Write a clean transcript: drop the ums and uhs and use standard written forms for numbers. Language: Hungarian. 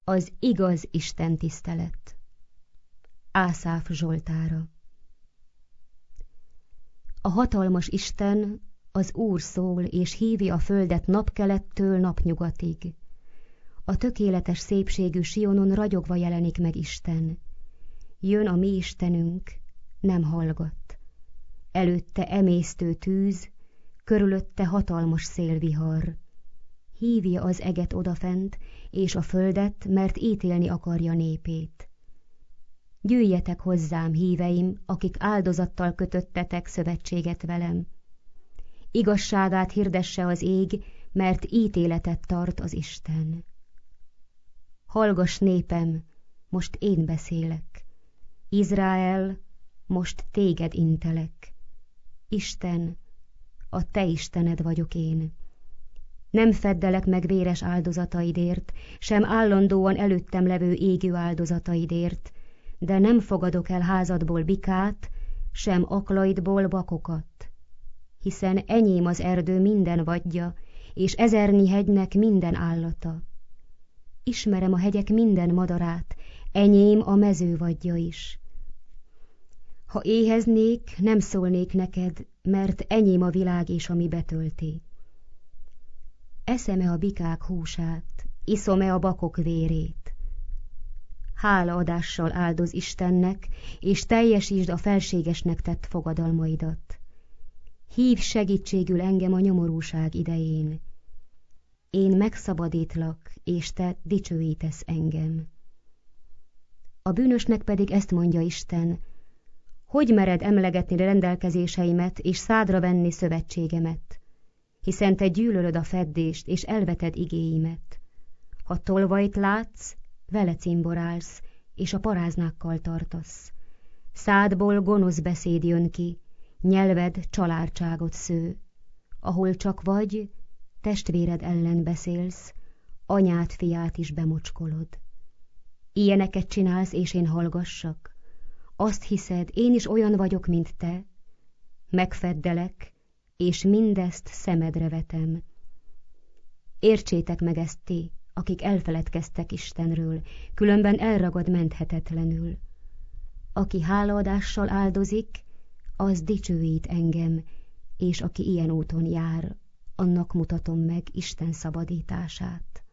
Az igaz Isten tisztelet. Ászáf zsoltára. A hatalmas Isten, az Úr szól, és hívja a földet napkelettől napnyugatig. A tökéletes szépségű Sionon ragyogva jelenik meg Isten. Jön a mi Istenünk, nem hallgat. Előtte emésztő tűz, körülötte hatalmas szélvihar. Hívja az eget odafent, és a földet, mert ítélni akarja népét. Gyűjjetek hozzám, híveim, akik áldozattal kötöttetek szövetséget velem. Igazságát hirdesse az ég, mert ítéletet tart az Isten. Hallgass, népem, most én beszélek. Izrael, most téged intelek. Isten, a te Istened vagyok én. Nem feddelek meg véres áldozataidért, sem állandóan előttem levő égő áldozataidért, de nem fogadok el házadból bikát, sem aklaidból bakokat. Hiszen enyém az erdő minden vadja, és ezernyi hegynek minden állata. Ismerem a hegyek minden madarát, enyém a mező vadja is. Ha éheznék, nem szólnék neked, mert enyém a világ és ami betölti. Eszem-e a bikák húsát, iszom-e a bakok vérét? Hálaadással áldoz Istennek, és teljesítsd a felségesnek tett fogadalmaidat. Hívj segítségül engem a nyomorúság idején. Én megszabadítlak, és te dicsőítesz engem. A bűnösnek pedig ezt mondja Isten: hogy mered emlegetni rendelkezéseimet, és szádra venni szövetségemet? Hiszen te gyűlölöd a feddést, és elveted igéimet. Ha tolvajt látsz, vele cimborálsz, és a paráznákkal tartasz. Szádból gonosz beszéd jön ki, nyelved csalárcságot sző. Ahol csak vagy, testvéred ellen beszélsz, anyát, fiát is bemocskolod. Ilyeneket csinálsz, és én hallgassak? Azt hiszed, én is olyan vagyok, mint te? Megfeddelek, és mindezt szemedre vetem. Értsétek meg ezt ti, akik elfeledkeztek Istenről, különben elragad menthetetlenül. Aki hálaadással áldozik, az dicsőít engem, és aki ilyen úton jár, annak mutatom meg Isten szabadítását.